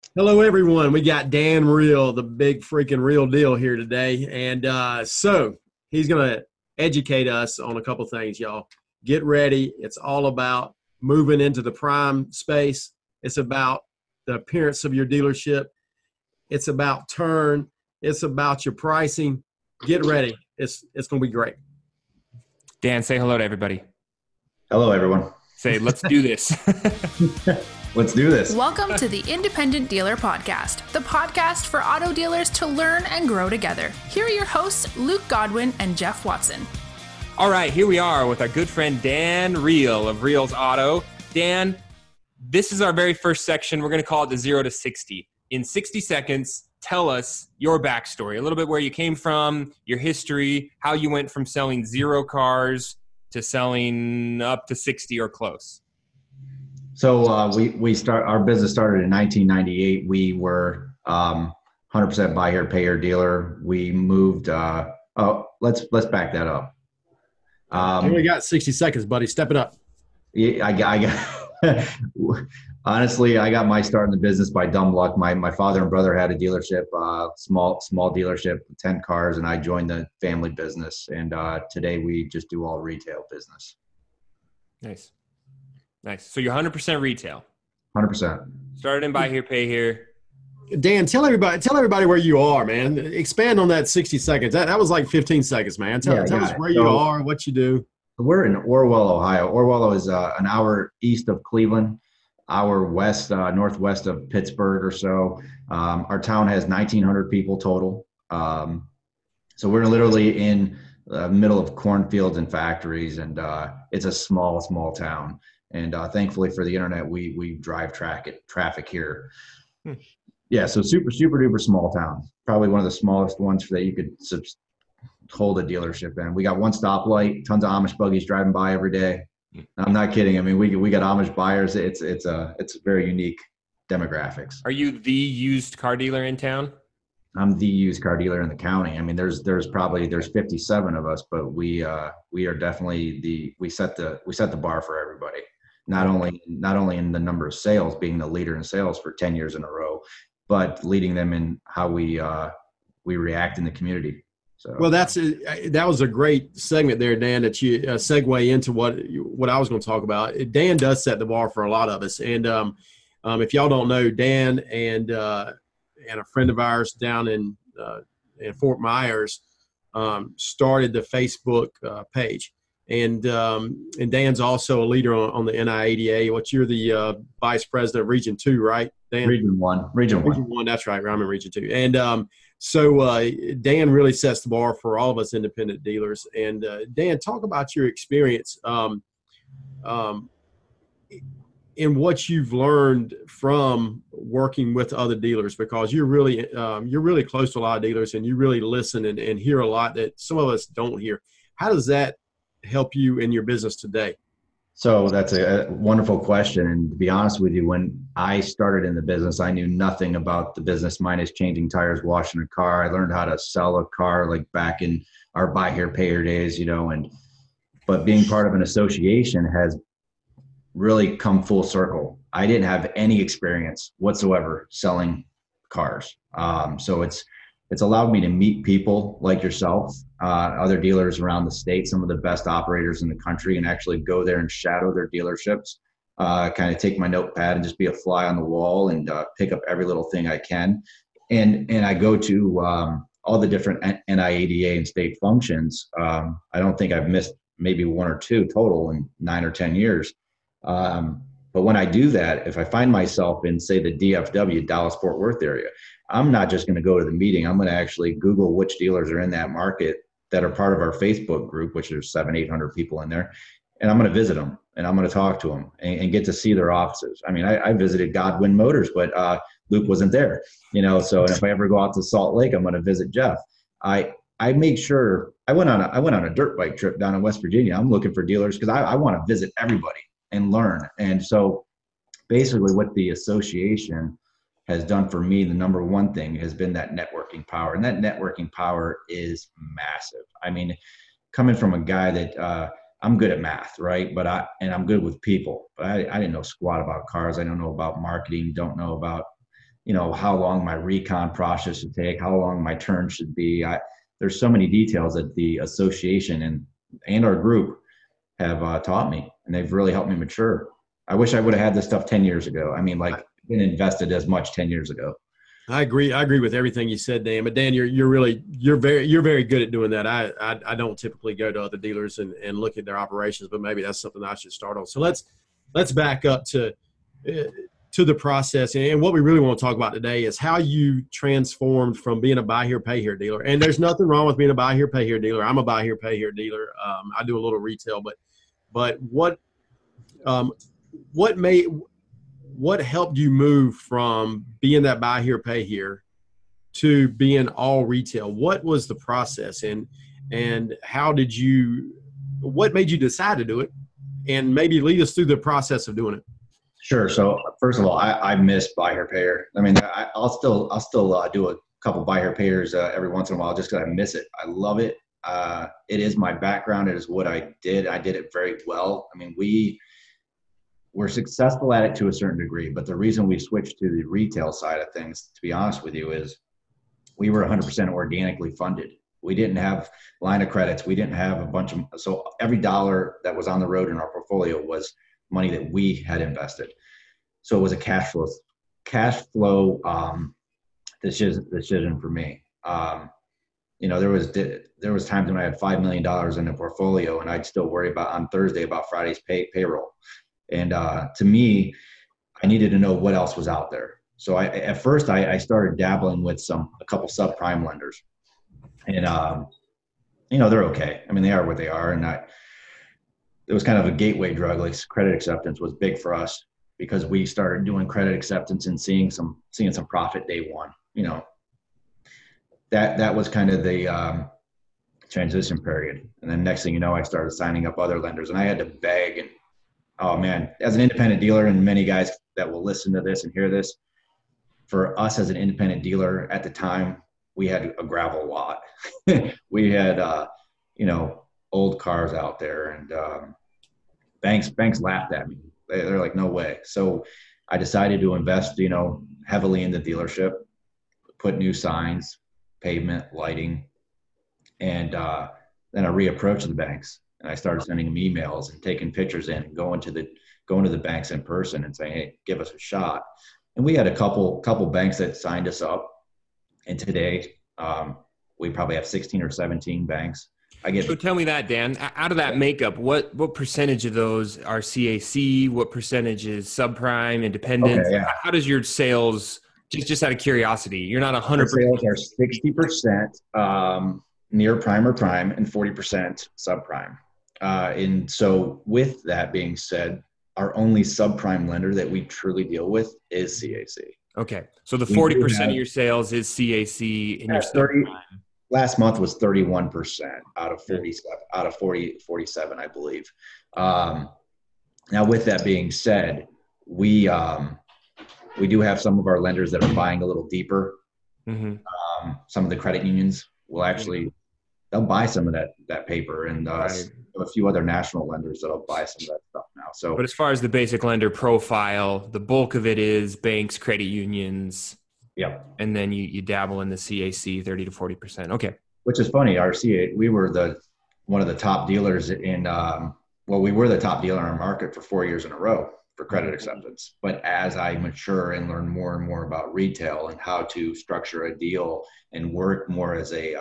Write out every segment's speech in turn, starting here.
Hello, everyone. We got Dan Real, the big freaking real deal here today. And he's going to educate us on a couple things, y'all. Get ready. It's all about moving into the prime space. It's about the appearance of your dealership. It's about turn. It's about your pricing. Get ready. It's going to be great. Dan, say hello to everybody. Hello, everyone. Say, let's do this. Let's do this. Welcome to the Independent Dealer Podcast, the podcast for auto dealers to learn and grow together. Here are your hosts, Luke Godwin and Jeff Watson. All right, here we are with our good friend Dan Real of Reals Auto. Dan, this is our very first section. We're going to call it the 0 to 60. In 60 seconds, tell us your backstory, a little bit where you came from, your history, how you went from selling 0 cars to selling up to 60 or close. So our business started in 1998. We were 100% buy here, pay here dealer. We moved. Let's back that up. You only got 60 seconds, buddy. Step it up. Yeah, I got honestly, I got my start in the business by dumb luck. My father and brother had a dealership, small dealership, 10 cars, and I joined the family business. And today we just do all retail business. Nice. So you're 100% retail. 100%. Started in buy here, pay here. Dan, tell everybody where you are, man. Expand on that 60 seconds. That was like 15 seconds, man. Tell us where you are, what you do. We're in Orwell, Ohio. Orwell is an hour east of Cleveland, hour west, northwest of Pittsburgh or so. Our town has 1,900 people total. So we're literally in the middle of cornfields and factories, and it's a small town. And thankfully for the internet, we drive traffic here. Yeah, so super duper small town. Probably one of the smallest ones that you could hold a dealership in. We got one stoplight, tons of Amish buggies driving by every day. I'm not kidding. I mean, we got Amish buyers. It's very unique demographics. Are you the used car dealer in town? I'm the used car dealer in the county. I mean, there's 57 of us, but we are definitely we set the bar for everybody. Not only in the number of sales, being the leader in sales for 10 years in a row, but leading them in how we react in the community. So, well, that was a great segment there, Dan, that you segue into what I was going to talk about. Dan does set the bar for a lot of us. And if y'all don't know, Dan and a friend of ours down in Fort Myers started the Facebook page. And Dan's also a leader on the NIADA. You're the vice president of Region 2, right, Dan? Region 1. Region 1, that's right. I'm in Region 2. And so Dan really sets the bar for all of us independent dealers. And Dan, talk about your experience in what you've learned from working with other dealers, because you're really close to a lot of dealers, and you really listen and hear a lot that some of us don't hear. How does that help you in your business today? So that's a wonderful question. And to be honest with you, when I started in the business, I knew nothing about the business minus changing tires, washing a car. I learned how to sell a car like back in our buy here, pay here days, but being part of an association has really come full circle. I didn't have any experience whatsoever selling cars. So it's allowed me to meet people like yourself, other dealers around the state, some of the best operators in the country, and actually go there and shadow their dealerships, kind of take my notepad and just be a fly on the wall and pick up every little thing I can. And I go to all the different NIADA and state functions. I don't think I've missed maybe 1 or 2 total in 9 or 10 years. But when I do that, if I find myself in, say, the DFW, Dallas-Fort Worth area, I'm not just going to go to the meeting. I'm going to actually Google which dealers are in that market that are part of our Facebook group, which there's 700-800 people in there. And I'm going to visit them, and I'm going to talk to them and get to see their offices. I mean, I visited Godwin Motors, but Luke wasn't there, so and if I ever go out to Salt Lake, I'm going to visit Jeff. I make sure I went on a dirt bike trip down in West Virginia. I'm looking for dealers because I want to visit everybody and learn. And so basically what the association has done for me, the number one thing has been that networking power. And that networking power is massive. I mean, coming from a guy that I'm good at math, right? And I'm good with people, but I didn't know squat about cars. I don't know about marketing, don't know about how long my recon process should take, how long my turn should be. There's so many details that the association and our group have taught me, and they've really helped me mature. I wish I would have had this stuff 10 years ago. I mean, like, been invested as much 10 years ago. I agree with everything you said, Dan. But Dan, you're very good at doing that. I don't typically go to other dealers and look at their operations, but maybe that's something I should start on. So let's back up to the process. And what we really want to talk about today is how you transformed from being a buy here, pay here dealer. And there's nothing wrong with being a buy here, pay here dealer. I'm a buy here, pay here dealer. I do a little retail, but what helped you move from being that buy here, pay here to being all retail? What was the process, and what made you decide to do it, and maybe lead us through the process of doing it? Sure. So first of all, I miss buy here, pay here. I mean, I'll still do a couple buy here, pay here every once in a while just because I miss it. I love it. It is my background. It is what I did. I did it very well. I mean, we're successful at it to a certain degree, but the reason we switched to the retail side of things, to be honest with you, is we were 100% organically funded. We didn't have line of credits. We didn't have so every dollar that was on the road in our portfolio was money that we had invested. So it was a cash flow decision for me. There was times when I had $5 million in a portfolio, and I'd still worry on Thursday about Friday's payroll. And to me, I needed to know what else was out there. So at first I started dabbling with a couple subprime lenders, and they're okay. I mean, they are what they are, and it was kind of a gateway drug. Like, credit acceptance was big for us because we started doing credit acceptance and seeing some profit day one. That was kind of the transition period. And then next thing you know, I started signing up other lenders, and I had to beg. And oh man, as an independent dealer, and many guys that will listen to this and hear this, for us as an independent dealer at the time, we had a gravel lot. We had, old cars out there, and banks laughed at me. They're like, no way. So I decided to invest, heavily in the dealership, put new signs, pavement, lighting, and then I reapproached the banks, and I started sending them emails and taking pictures in and going to the banks in person and saying, hey, give us a shot. And we had a couple banks that signed us up, and today we probably have 16 or 17 banks. So tell me that, Dan, out of that makeup, what percentage of those are CAC? What percentage is subprime, independent? Okay, yeah. How does your sales, just out of curiosity, you're not 100%. Sales are 60% near prime or prime and 40% subprime. And so with that being said, our only subprime lender that we truly deal with is CAC. Okay. So the 40% of your sales is CAC and your subprime. Last month was 31% out of 47, I believe. Now, with that being said, we do have some of our lenders that are buying a little deeper. Mm-hmm. Some of the credit unions will actually, they'll buy some of that paper, and a few other national lenders that'll buy some of that stuff now. So, but as far as the basic lender profile, the bulk of it is banks, credit unions. Yep. And then you dabble in the CAC 30 to 40%. Okay. Which is funny. Our CAC, we were one of the top dealers we were the top dealer in our market for 4 years in a row for credit acceptance. But as I mature and learn more and more about retail and how to structure a deal and work more as a,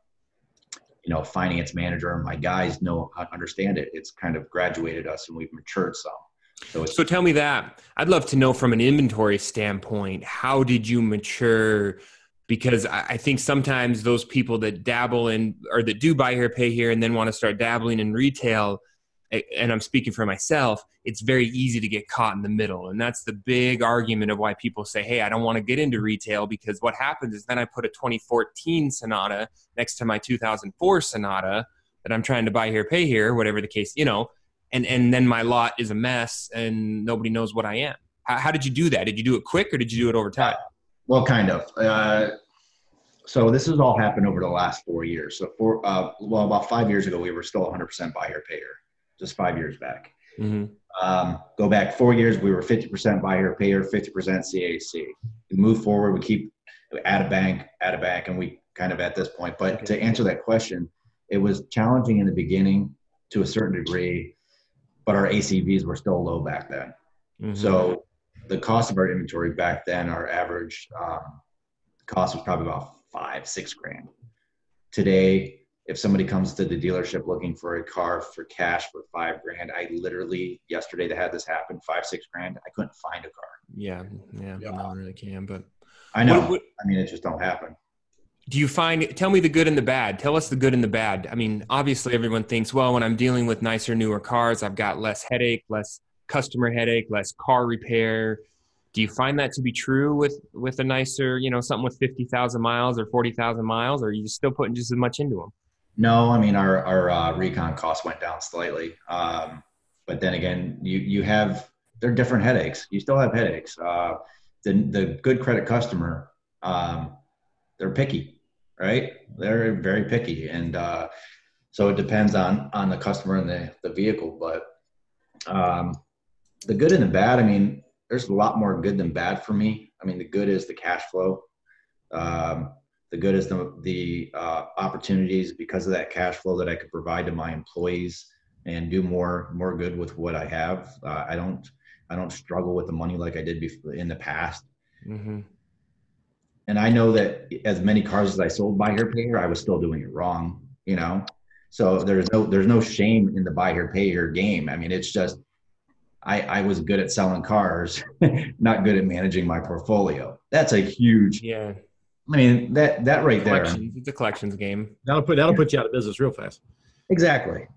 finance manager, and my guys understand it, it's kind of graduated us and we've matured some. So tell me that. I'd love to know from an inventory standpoint, how did you mature? Because I think sometimes those people that dabble in, or that do buy here, pay here, and then want to start dabbling in retail, and I'm speaking for myself, it's very easy to get caught in the middle. And that's the big argument of why people say, hey, I don't want to get into retail, because what happens is then I put a 2014 Sonata next to my 2004 Sonata that I'm trying to buy here, pay here, whatever the case, and then my lot is a mess and nobody knows what I am. How did you do that? Did you do it quick, or did you do it over time? Well, kind of. So this has all happened over the last 4 years. So about 5 years ago, we were still 100% buy here, pay here, just 5 years back. Mm-hmm. Go back 4 years, we were 50% buy here, pay here, 50% CAC. We move forward, we add a bank, and we kind of at this point. But to answer that question, it was challenging in the beginning to a certain degree, but our ACVs were still low back then. Mm-hmm. So the cost of our inventory back then, our average cost was probably about $5,000-6,000. Today, if somebody comes to the dealership looking for a car for cash for $5,000, I literally yesterday that had this happen, $5,000-6,000, I couldn't find a car. Yeah, no one really can. But I know. I mean, it just don't happen. Do you tell me the good and the bad. Tell us the good and the bad. I mean, obviously everyone thinks, well, when I'm dealing with nicer, newer cars, I've got less headache, less customer headache, less car repair. Do you find that to be true with a nicer, something with 50,000 miles or 40,000 miles, or are you still putting just as much into them? No, I mean, our recon costs went down slightly. But then again, they're different headaches. You still have headaches. The good credit customer, they're picky, right? They're very picky. And so it depends on the customer and the vehicle. But the good and the bad, I mean, there's a lot more good than bad for me. I mean, the good is the cash flow. The good is the opportunities because of that cash flow that I could provide to my employees and do more good with what I have. I don't struggle with the money like I did in the past. Mm-hmm. And I know that as many cars as I sold buy here, pay here, I was still doing it wrong, So there's no shame in the buy here, pay here game. I mean, it's just I was good at selling cars, not good at managing my portfolio. That's a huge. Yeah. I mean, that right there. It's a collections game. That'll put you out of business real fast. Exactly.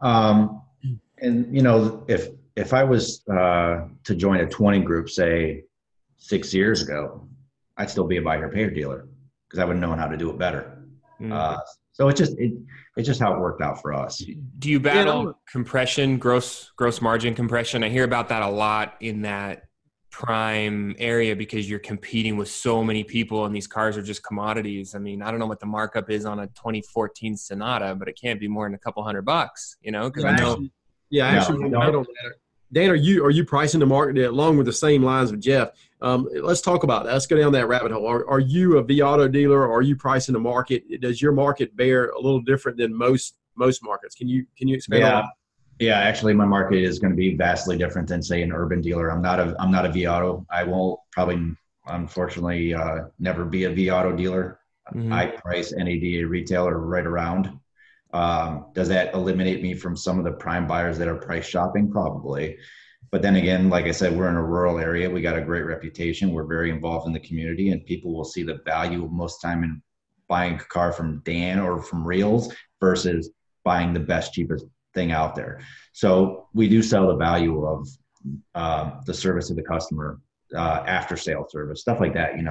And if I was to join a 20 group, say 6 years ago, I'd still be a buy here, pay here dealer because I would have known how to do it better. So it's just how it worked out for us. Do you battle compression, gross margin compression? I hear about that a lot in that prime area because you're competing with so many people and these cars are just commodities. I mean, I don't know what the markup is on a 2014 Sonata, but it can't be more than a couple $100, because I know. Dan, are you pricing the market along with the same lines of Jeff? Let's talk about that. Let's go down that rabbit hole. Are you a vAuto dealer? Or are you pricing the market? Does your market bear a little different than most markets? Can you expand on that? Yeah, actually, my market is going to be vastly different than, say, an urban dealer. I'm not a vAuto. I won't probably, unfortunately, never be a vAuto dealer. Mm-hmm. I price NADA retailer right around. Does that eliminate me from some of the prime buyers that are price shopping? Probably. But then again, like I said, we're in a rural area. We got a great reputation. We're very involved in the community, and people will see the value most time in buying a car from Dan or from Reels versus buying the best, cheapest thing out there. So we do sell the value of the service to the customer, after sale service, stuff like that,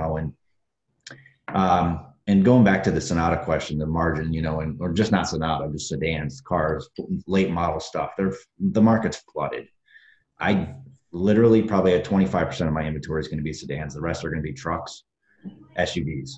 and going back to the Sonata question, the margin, or just not Sonata, just sedans, cars, late model stuff, the market's flooded. I literally probably at 25% of my inventory is going to be sedans. The rest are going to be trucks, SUVs.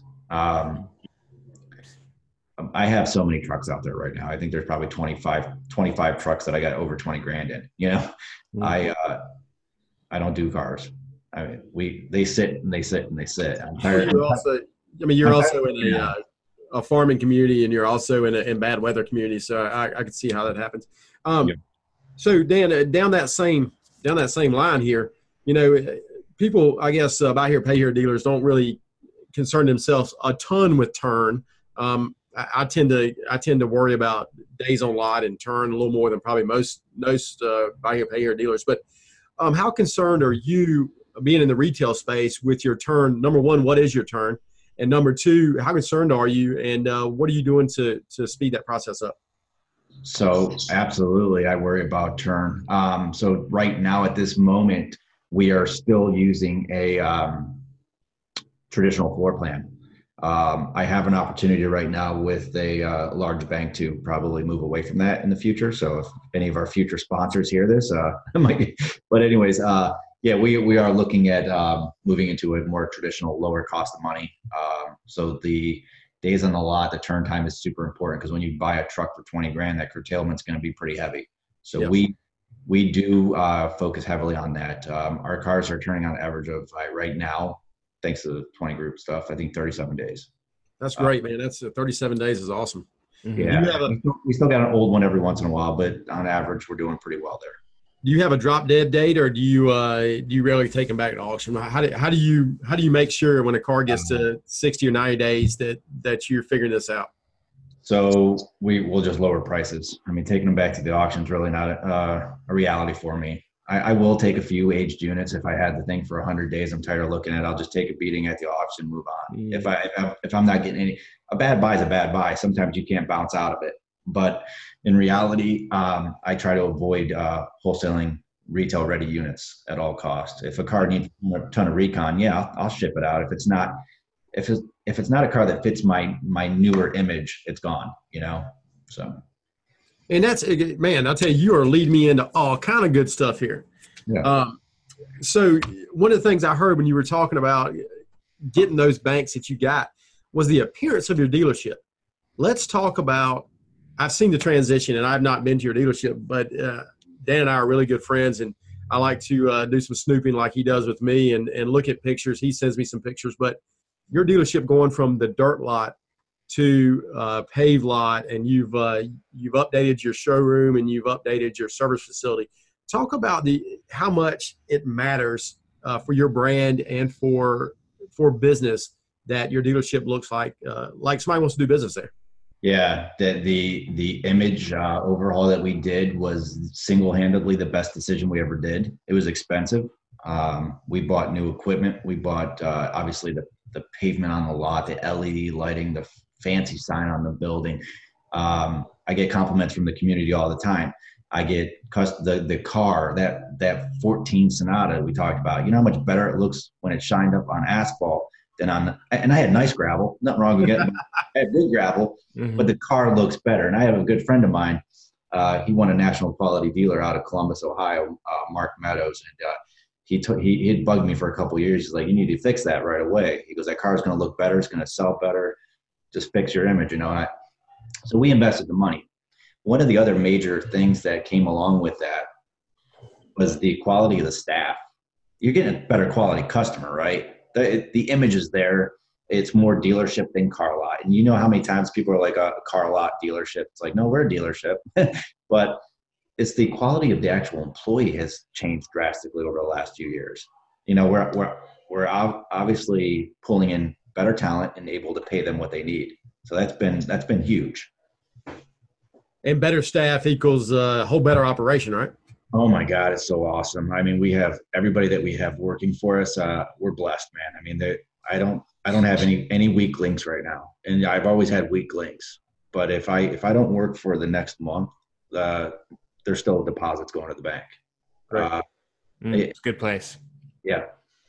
I have so many trucks out there right now. I think there's probably 25 trucks that I got over 20 grand in, Mm-hmm. I don't do cars. I mean, they sit and they sit and they sit. I'm tired. You're also in a farming community, and you're also in bad weather community. So I could see how that happens. So Dan, down that same line here, people, I guess, buy here, pay here dealers don't really concern themselves a ton with turn. I tend to worry about days on lot and turn a little more than probably most buy here, pay here dealers. But how concerned are you being in the retail space with your turn? Number one, what is your turn? And number two, how concerned are you? And what are you doing to speed that process up? So absolutely, I worry about turn. So right now at this moment, we are still using a traditional floor plan. I have an opportunity right now with a large bank to probably move away from that in the future. So if any of our future sponsors hear this, but anyways, we are looking at moving into a more traditional, lower cost of money. So the days on the lot, the turn time is super important because when you buy a truck for 20 grand, that curtailment's going to be pretty heavy. So We do focus heavily on that. Our cars are turning on average of right now, thanks to the 20 group stuff, I think 37 days. That's great, man. That's 37 days is awesome. Mm-hmm. Yeah, Do you have a we still got an old one every once in a while, but on average, we're doing pretty well there. Do you have a drop dead date, or do you rarely take them back to auction? How do you make sure when a car gets to 60 or 90 days that you're figuring this out? So we will just lower prices. I mean, taking them back to the auction is really not a reality for me. I will take a few aged units if I had the thing for 100 days. I'm tired of looking at it. I'll just take a beating at the auction, move on. Mm. If I'm not getting a bad buy is a bad buy. Sometimes you can't bounce out of it. But in reality, I try to avoid wholesaling retail ready units at all costs. If a car needs a ton of recon, yeah, I'll ship it out. If it's not a car that fits my newer image, it's gone, so. And that's, man, I'll tell you, you are leading me into all kind of good stuff here. Yeah. So one of the things I heard when you were talking about getting those banks that you got was the appearance of your dealership. Let's talk about, I've seen the transition and I've not been to your dealership, but Dan and I are really good friends, and I like to do some snooping like he does with me and look at pictures. He sends me some pictures, but your dealership going from the dirt lot to paved lot, and you've updated your showroom and you've updated your service facility. Talk about how much it matters for your brand and for business that your dealership looks like somebody wants to do business there. Yeah, the image overhaul that we did was single-handedly the best decision we ever did. It was expensive. We bought new equipment. We bought obviously the pavement on the lot, the LED lighting, the fancy sign on the building. I get compliments from the community all the time. I get the car, that 14 Sonata we talked about. You know how much better it looks when it's shined up on asphalt than and I had nice gravel. Nothing wrong with getting I had good gravel, Mm-hmm. but the car looks better. And I have a good friend of mine. He won a national quality dealer out of Columbus, Ohio, Mark Meadows, and he had bugged me for a couple of years. He's like, you need to fix that right away. He goes, that car is going to look better. It's going to sell better. Just fix your image, So we invested the money. One of the other major things that came along with that was the quality of the staff. You're getting a better quality customer, right? The image is there. It's more dealership than car lot. And you know how many times people are like a car lot dealership. It's like, no, we're a dealership. But it's the quality of the actual employee has changed drastically over the last few years. We're obviously pulling in better talent and able to pay them what they need. So that's been huge. And better staff equals a whole better operation, right? Oh my God, it's so awesome. I mean, we have everybody that we have working for us. We're blessed, man. I mean, I don't have any weak links right now, and I've always had weak links. But if I don't work for the next month, there's still deposits going to the bank. Right. It's a good place. Yeah.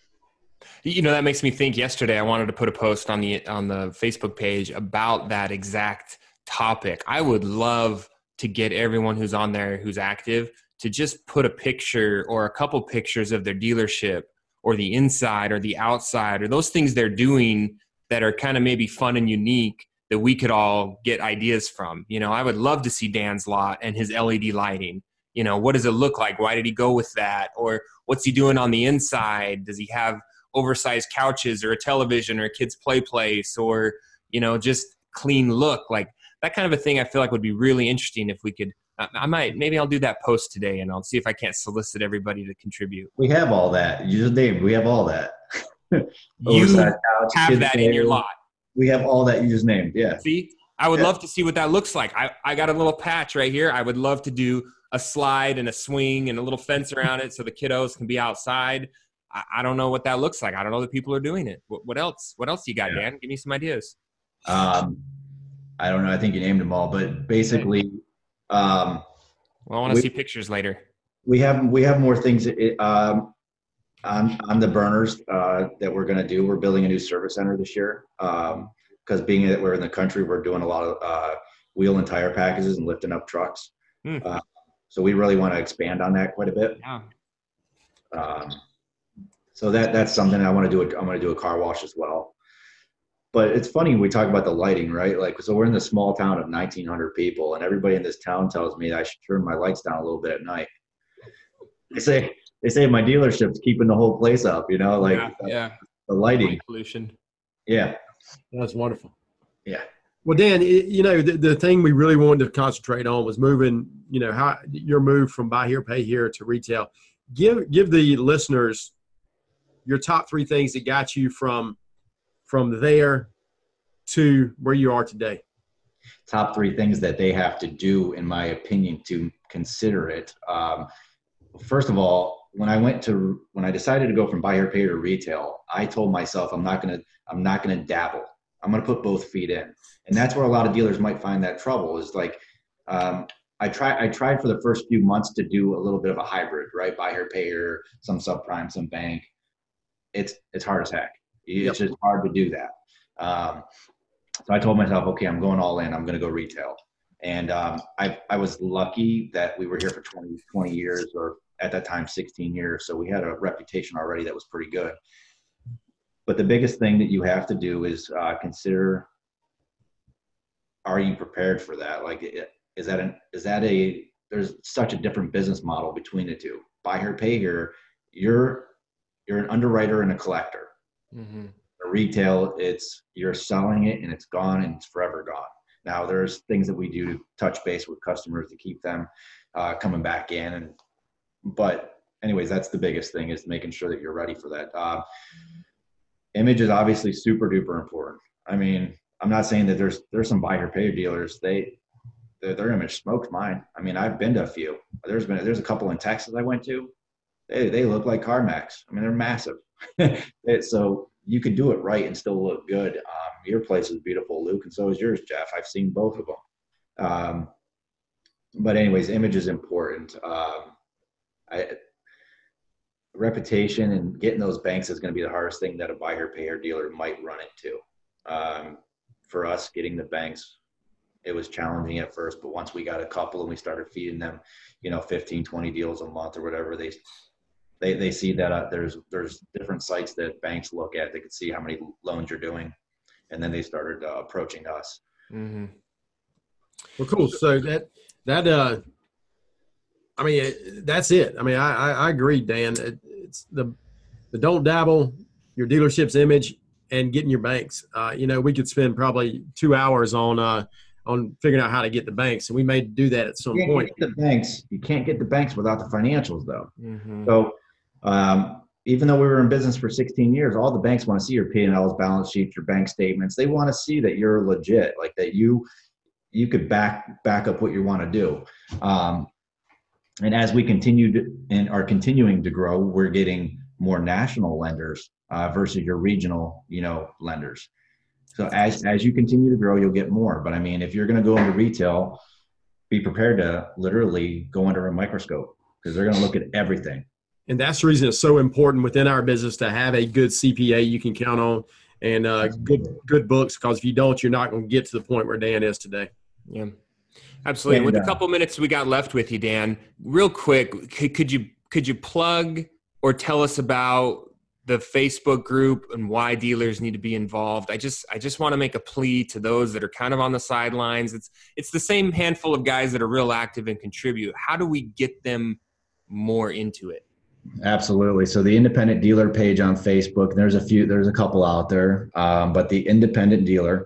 That makes me think. Yesterday, I wanted to put a post on the Facebook page about that exact topic. I would love to get everyone who's on there who's active to just put a picture or a couple pictures of their dealership or the inside or the outside or those things they're doing that are kind of maybe fun and unique that we could all get ideas from. I would love to see Dan's lot and his LED lighting. What does it look like? Why did he go with that? Or what's he doing on the inside? Does he have oversized couches or a television or a kid's play place or, just clean look? Like that kind of a thing I feel like would be really interesting if we could. Maybe I'll do that post today and I'll see if I can't solicit everybody to contribute. We have all that. We have all that. You have that in your lot. We have all that you just named. Yeah. See, I would love to see what that looks like. I got a little patch right here. I would love to do a slide and a swing and a little fence around it so the kiddos can be outside. I don't know what that looks like. I don't know that people are doing it. What else? What else you got, Dan? Give me some ideas. I don't know. I think you named them all, but basically, well, I want to see pictures later. We have more things on the burners that we're going to do. We're building a new service center this year because being that we're in the country, we're doing a lot of wheel and tire packages and lifting up trucks. So we really want to expand on that quite a bit. Yeah. So that's something I want to do. I'm going to do a car wash as well. But it's funny we talk about the lighting, right? So we're in this small town of 1,900 people, and everybody in this town tells me I should turn my lights down a little bit at night. they say my dealership's keeping the whole place up, like yeah. the lighting. Light pollution. Yeah. That's wonderful. Yeah. Well, Dan, the thing we really wanted to concentrate on was moving, how your move from buy here, pay here to retail. Give the listeners your top 3 things that got you from there to where you are today. Top 3 things that they have to do, in my opinion, to consider it. First of all, when I decided to go from buy here, pay here to retail, I told myself I'm not gonna dabble. I'm gonna put both feet in, and that's where a lot of dealers might find that trouble is like. I tried for the first few months to do a little bit of a hybrid, right? Buy here, pay here, some subprime, some bank. It's hard as heck. It's just hard to do that. So I told myself, okay, I'm going all in. I'm going to go retail. And I was lucky that we were here for 20 years, or at that time, 16 years. So we had a reputation already that was pretty good. But the biggest thing that you have to do is consider, are you prepared for that? Like, there's such a different business model between the two. Buy here, pay here, you're an underwriter and a collector. Mm-hmm. Retail, you're selling it and it's gone and it's forever gone. Now there's things that we do to touch base with customers to keep them coming back in. But anyways, that's the biggest thing, is making sure that you're ready for that. Image is obviously super duper important. I mean, I'm not saying that there's some buy here, pay here dealers. Their image smokes mine. I mean, I've been to a few. There's a couple in Texas I went to. They look like CarMax. I mean, they're massive. So you could do it right and still look good. Your place is beautiful, Luke, and so is yours, Jeff. I've seen both of them. But anyways, image is important. Reputation and getting those banks is going to be the hardest thing that a buy here, pay here dealer might run into. For us, getting the banks, it was challenging at first, but once we got a couple and we started feeding them, 15, 20 deals a month or whatever, they see that there's different sites that banks look at. They could see how many loans you're doing, and then they started approaching us. Mm-hmm. Well, cool. So I mean, that's it. I mean, I agree, Dan. It's the don't dabble, your dealership's image, and getting your banks. We could spend probably 2 hours on figuring out how to get the banks, and we may do that at some point. You can't get the banks without the financials, though. Mm-hmm. So even though we were in business for 16 years, all the banks want to see your P&Ls, balance sheets, your bank statements. They want to see that you're legit, like that you could back up what you want to do. And as we and are continuing to grow, we're getting more national lenders versus your regional, lenders. So as you continue to grow, you'll get more. But I mean, if you're going to go into retail, be prepared to literally go under a microscope, because they're going to look at everything. And that's the reason it's so important within our business to have a good CPA you can count on, and good books, because if you don't, you're not going to get to the point where Dan is today. Yeah, absolutely. And with the couple minutes we got left with you, Dan, real quick, could you plug or tell us about the Facebook group and why dealers need to be involved? I just want to make a plea to those that are kind of on the sidelines. It's the same handful of guys that are real active and contribute. How do we get them more into it? Absolutely. So the independent dealer page on Facebook, there's a couple out there, but the independent dealer,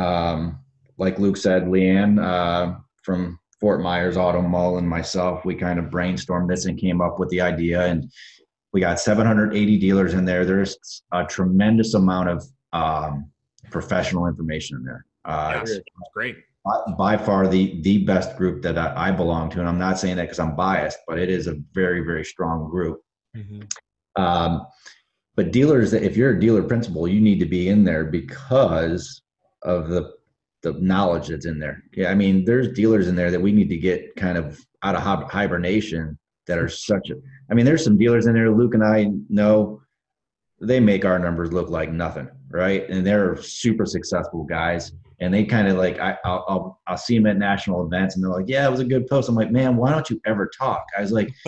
like Luke said, Leanne from Fort Myers Auto Mall and myself, we kind of brainstormed this and came up with the idea, and we got 780 dealers in there. There's a tremendous amount of professional information in there. That's great. By far the best group that I belong to. And I'm not saying that because I'm biased, but it is a very, very strong group. Mm-hmm. But dealers, if you're a dealer principal, you need to be in there because of the knowledge that's in there. Yeah, I mean, there's dealers in there that we need to get kind of out of hibernation that are there's some dealers in there, Luke and I know, they make our numbers look like nothing, right? And they're super successful guys. And they kind of like, I'll see them at national events and they're like, yeah, it was a good post. I'm like, man, why don't you ever talk? I was like,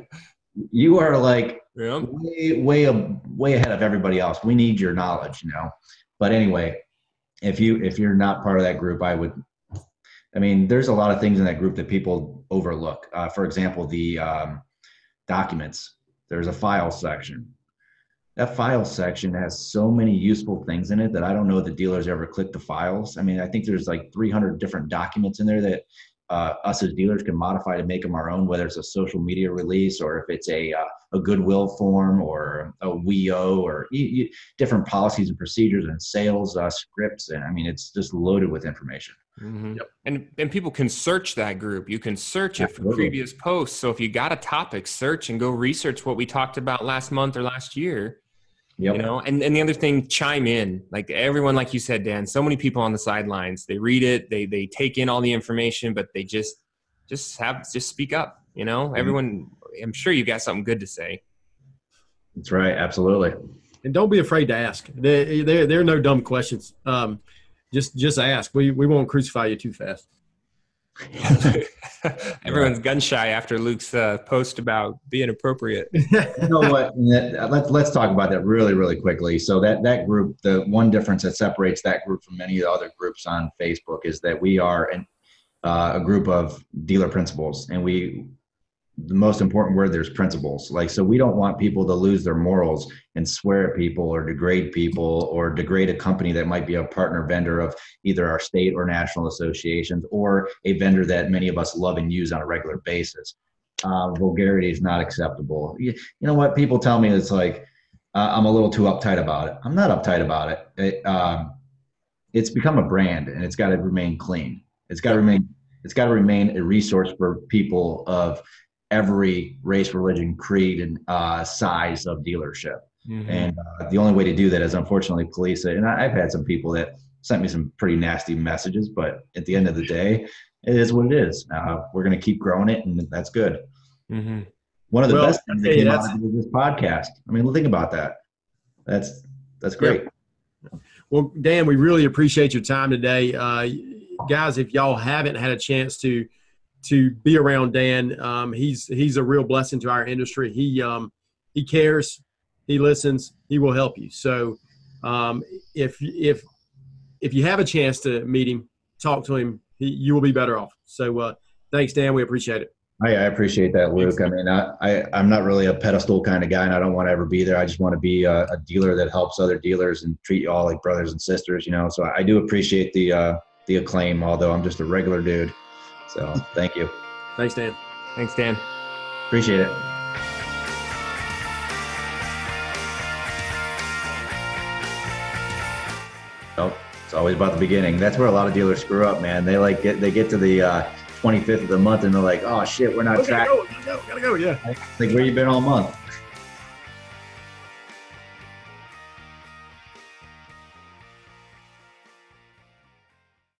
you are like way ahead of everybody else. We need your knowledge, But anyway, if you're not part of that group, there's a lot of things in that group that people overlook. For example, the documents. There's a file section. That file section has so many useful things in it that I don't know the dealers ever click the files. I mean, I think there's like 300 different documents in there that us as dealers can modify to make them our own, whether it's a social media release or if it's a goodwill form or a WEO or different policies and procedures and sales scripts. And I mean, it's just loaded with information. Mm-hmm. Yep. And people can search that group. You can search it for previous posts. So if you got a topic, search and go research what we talked about last month or last year. Yep. You know, and the other thing, chime in. Like everyone, like you said, Dan, so many people on the sidelines, they read it, they take in all the information, but they just speak up. You know, everyone, I'm sure you got something good to say. That's right. Absolutely. And don't be afraid to ask. There are no dumb questions. Just ask. We won't crucify you too fast. Everyone's gun shy after Luke's post about being appropriate. You know what? Let's talk about that really, really quickly. So that group, the one difference that separates that group from many of the other groups on Facebook is that we are a group of dealer principals, and the most important word there's principles. Like, so we don't want people to lose their morals and swear at people or degrade people or degrade a company that might be a partner vendor of either our state or national associations or a vendor that many of us love and use on a regular basis. Vulgarity is not acceptable. You know what? People tell me it's like, I'm a little too uptight about it. I'm not uptight about it. It's become a brand, and it's got to remain clean. It's got to remain a resource for people of every race, religion, creed, and size of dealership. Mm-hmm. And the only way to do that is, unfortunately, police it. And I've had some people that sent me some pretty nasty messages, but at the end of the day, it is what it is. We're going to keep growing it, and that's good. Mm-hmm. One of the best things that came out of this podcast. I mean, think about that. That's great. Yeah. Well, Dan, we really appreciate your time today. Guys, if y'all haven't had a chance to be around Dan, he's a real blessing to our industry. He cares, he listens, he will help you. So if you have a chance to meet him, talk to him, you will be better off. So thanks, Dan. We appreciate it. I appreciate that, Luke. I mean, I'm not really a pedestal kind of guy, and I don't want to ever be there. I just want to be a dealer that helps other dealers and treat you all like brothers and sisters, you know. So I do appreciate the acclaim, although I'm just a regular dude. So thank you. Thanks, Dan. Thanks, Dan. Appreciate it. Oh, it's always about the beginning. That's where a lot of dealers screw up, man. They get to the 25th of the month and they're like, oh shit, we're not tracking. Gotta go. Yeah. Like, where you been all month?